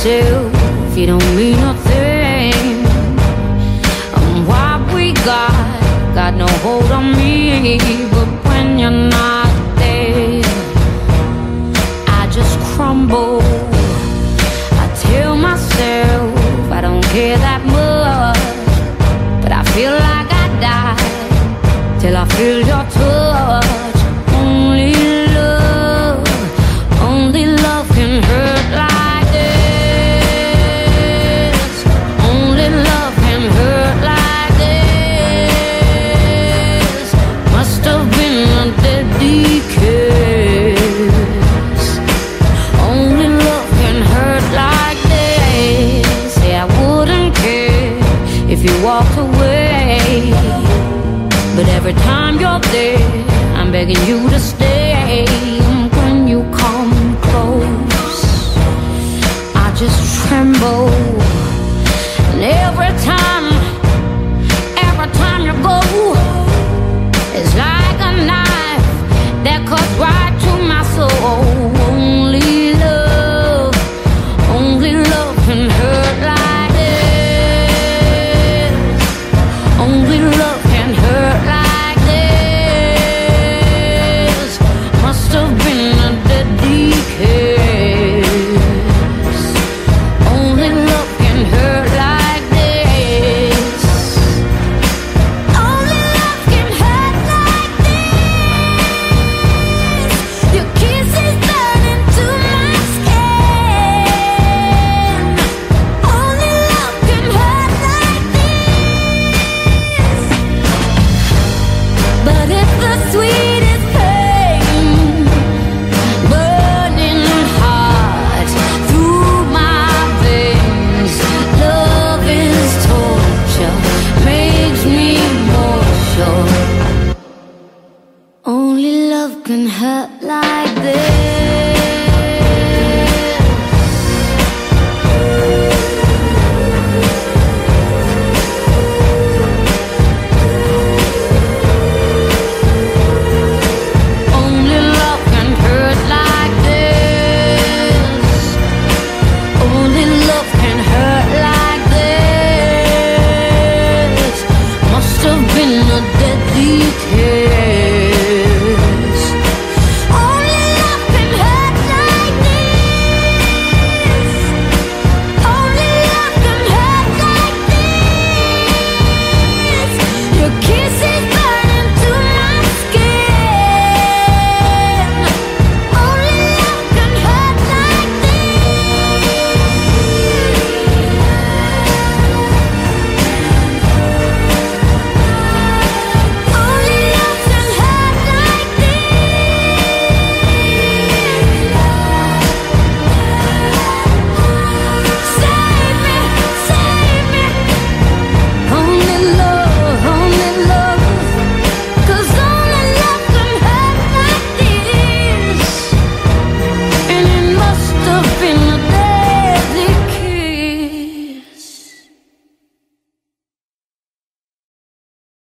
yourself, you don't mean nothing. And what we got no hold on me. But when you're not there, I just crumble. I tell myself I don't care that much, but I feel like I die till I feel your touch. Only love can hurt like this. Only love can hurt like this. Must have been a deadly kiss. Only love can hurt like this. Say I wouldn't care if you walked away, but every time you're there, I'm begging you to stay. When you come close, I just tremble. And every time you go, it's like a knife that cuts right to my soul. Only love can hurt like this. Only love can hurt like this. Must have been a deadly kiss. Only love can hurt like this. Only love can hurt like this. Your kiss is burning to my skin. Only love can hurt like this. But it's the sweetest pain, burning hot through my veins. Love is torture, makes me more sure. Only love can hurt like this.